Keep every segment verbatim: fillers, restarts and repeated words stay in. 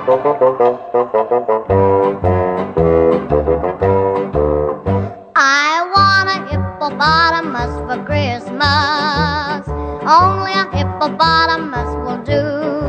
I want a hippopotamus for Christmas. Only a hippopotamus will do.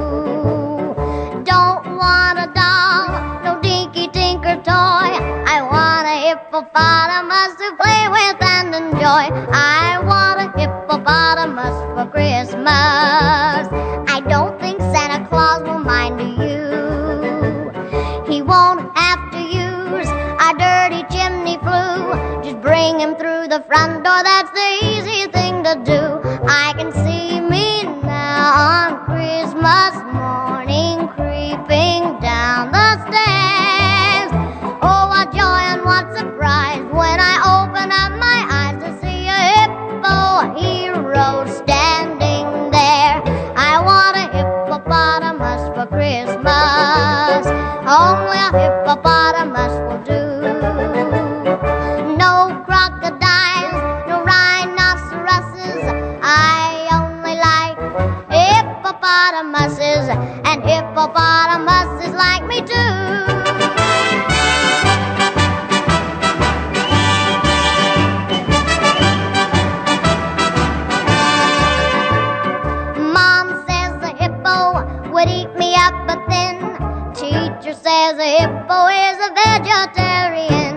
Don't want a doll, no dinky tinker toy. I want a hippopotamus to play with and enjoy. I want a hippopotamus for Christmas. I don't think Santa Claus will mind you. He won't have to use a dirty chimney flue. Just bring him through the front door, that's the easy thing to do. I can see me now on Christmas morning creeping down the stairs. Oh, what joy and what surprise when I open up my eyes to see a hippo hero standing there. I want a hippopotamus for Christmas. Only a hippopotamus will do. No crocodiles, no rhinoceroses. I only like hippopotamuses, and hippopotamuses like me too. Mom says the hippo would eat me up, but then teacher says a hippo is a vegetarian.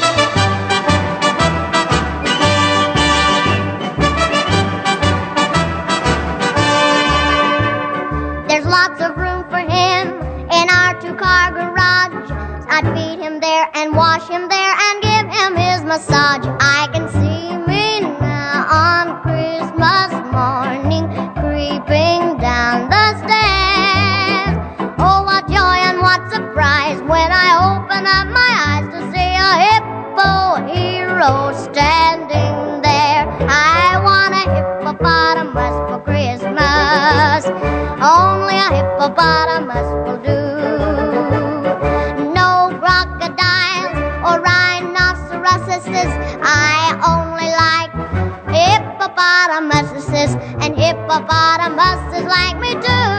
There's lots of room for him in our two-car garage. I'd feed him there and wash him there and give him his massage. I can see me now on Christmas morning creeping down the stairs. Oh, what joy and what surprise when I open up my eyes to see a hippo hero standing there. I want a hippopotamus for Christmas. Only a hippopotamus will do. No crocodiles or rhinoceroses. I only like hippopotamuses, and hippopotamuses like me too.